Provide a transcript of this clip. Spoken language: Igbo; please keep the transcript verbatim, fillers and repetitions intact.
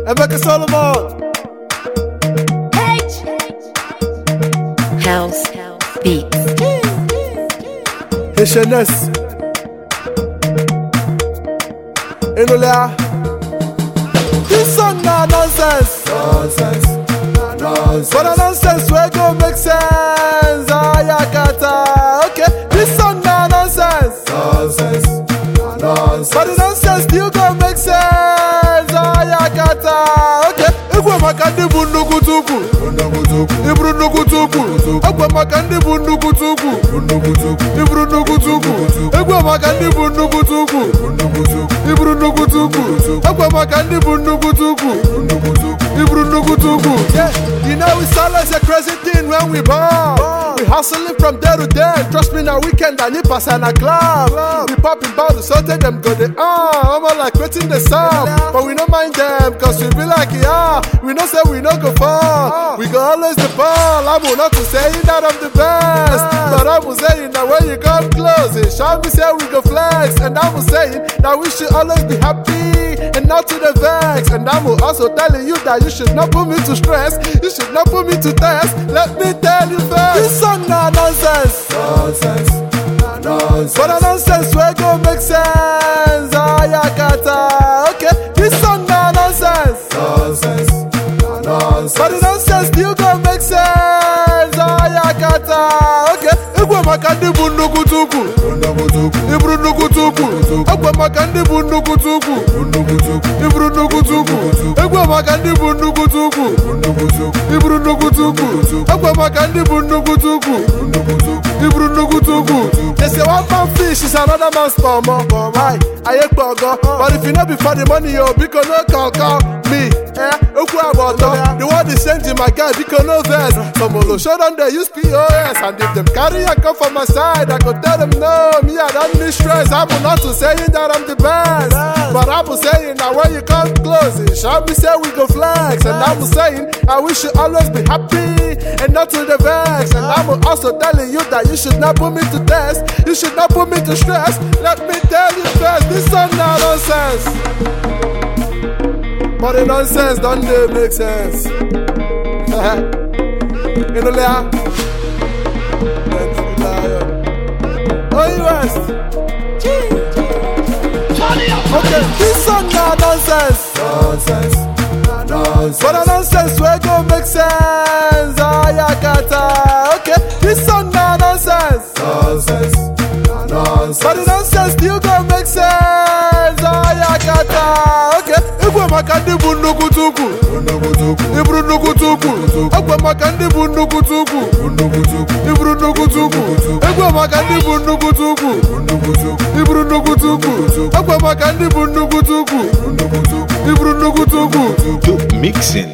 Emeka Solomon. House Beats. H N S. Enola. This song na nonsense. Nonsense. Nonsense. But a nonsense we go make sense. Ayakata. Okay. This song na nonsense. Nonsense. Nonsense. But the nonsense still go make sense. Ayakata. Okay. Egwe makandi bundukutuku. Ibrunukutuku. Egwe makandi bundukutuku. Ibrunukutuku. Egwe makandi bundukutuku. Ibrunukutuku. Egwe makandi bundukutuku. Ibrunukutuku. Yeah, you know it's always a crazy thing when we ball. We hustling from day to day. Trust me, now weekend I need pass and a club. We popping bottles, so tell them go the ah. I'm all like waiting the sound, but we don't mind them, cause we be like yeah. We know say we no go far. We go always the ball. I'm not to saying that I'm the best, but I'm saying that when you come close, it shall be say we go flex. And I'm saying that we should always be happy and not to the vex. And I'm also telling you that you should not put me to stress. You should not put me to test. Let me tell you first, this song na nonsense. Nonsense. Nonsense. But a nonsense we go make sense. Ayakata. Okay, this song na nonsense. Nonsense. Nonsense. But the nonsense still go make sense. Ayakata. Okay. Egwe makandi bundukutuku. Ibrunukutuku. Egwe makandi bundukutuku. Ibrunukutuku. Egwe makandi bundukutuku. Ibrunukutuku. Egwe makandi bundukutuku. Ibrunukutuku. They say one man fish is another man's stomach. Why? I ain't burger. But if you not be for the money, yo, because no call call me. Eh? The world is changing, my guy, because no verse. Some will show them they use P O S. And if them carry a come from my side, I could tell them no, me I don't need stress. I'm not to saying that I'm the best, but I'm saying that when you come close, it shall be say we go flex. And I'm saying I wish you always be happy and not to the vex. And I'm also telling you that you should not put me to test. You should not put me to stress. Let me tell you first, this song now nonsense. But the nonsense don't they make sense. You know that? Oh, you West. Okay, this song now nonsense. Nonsense. Nonsense. But the nonsense we go make sense. Ayakata. Okay, this song now nonsense. Nonsense. Nonsense. But the nonsense still go make sense. Ayakata. Okay. Egwe makandi bundukutuku. Ibrunukutuku. Egwe makandi bundukutuku. Ibrunukutuku. Egwe makandi bundukutuku. Ibrunukutuku. Egwe makandi bundukutuku. Ibrunukutuku. To mixing.